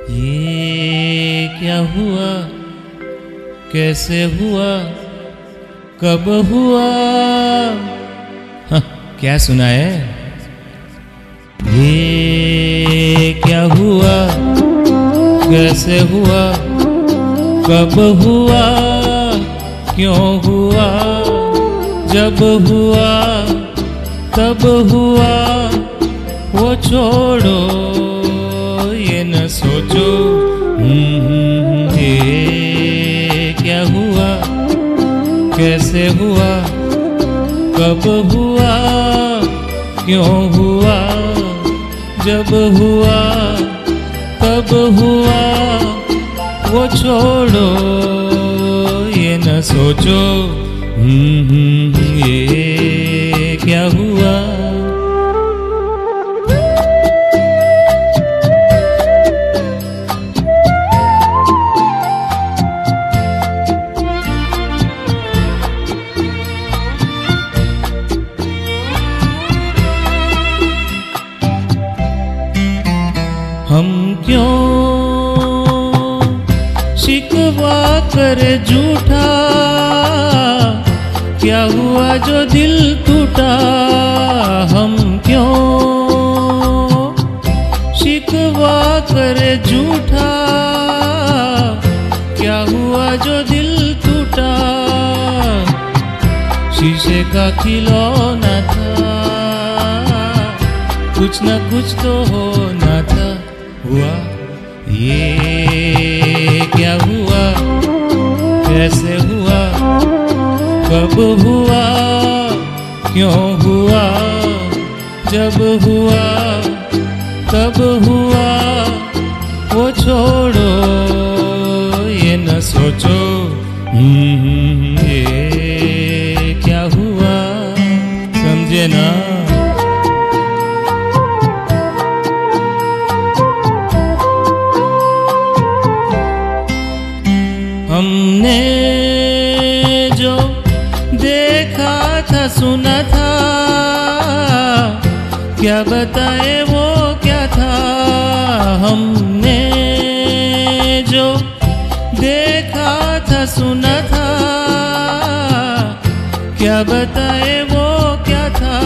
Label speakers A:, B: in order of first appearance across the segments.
A: ये क्या हुआ, कैसे हुआ, कब हुआ? हाँ, क्या सुना है? ये क्या हुआ, कैसे हुआ, कब हुआ, क्यों हुआ? जब हुआ तब हुआ, वो छोड़ो, ये न सोचो। ये क्या हुआ, कैसे हुआ, कब हुआ, क्यों हुआ? जब हुआ तब हुआ, वो छोड़ो, ये न सोचो। ये क्या हुआ? हम क्यों शिकवा करे झूठा, क्या हुआ जो दिल टूटा? हम क्यों शिकवा करे झूठा, क्या हुआ जो दिल टूटा? शीशे का खिलौना था, कुछ न कुछ तो होना था। हुआ ये क्या हुआ, कैसे हुआ, कब हुआ, क्यों हुआ? जब हुआ तब हुआ, वो छोड़ो, ये न सोचो। ये क्या हुआ, समझे ना? हमने जो देखा था, सुना था, क्या बताए वो क्या था? हमने जो देखा था, सुना था, क्या बताए वो क्या था?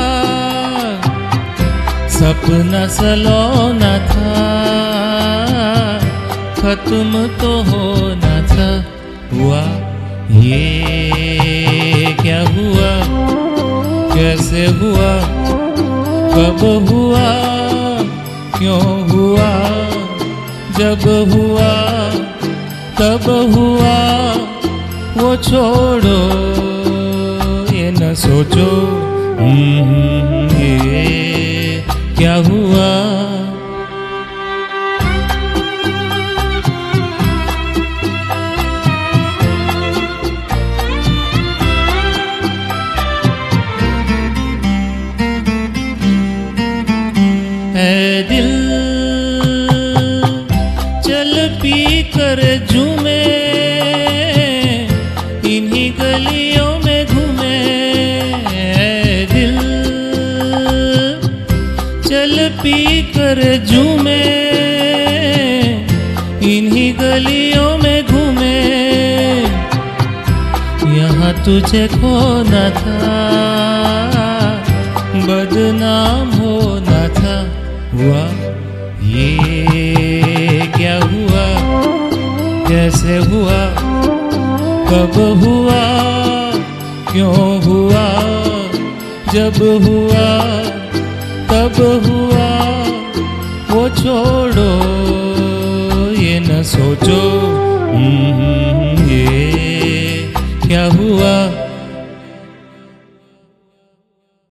A: सपना सलोना था, खत्म तो होना था। हुआ ये क्या हुआ, कैसे हुआ, कब हुआ, क्यों हुआ? जब हुआ तब हुआ, वो छोड़ो, ये न सोचो। ये क्या हुआ? है दिल चल पी कर झूमे, इन्हीं गलियों में घूमे। है दिल चल पी कर झूमे, इन्हीं गलियों में घूमे। यहाँ तुझे खोना था, बदनाम होना था। हुआ ये क्या हुआ, कैसे हुआ, कब हुआ, क्यों हुआ? जब हुआ तब हुआ, वो छोड़ो, ये न सोचो। ये क्या हुआ,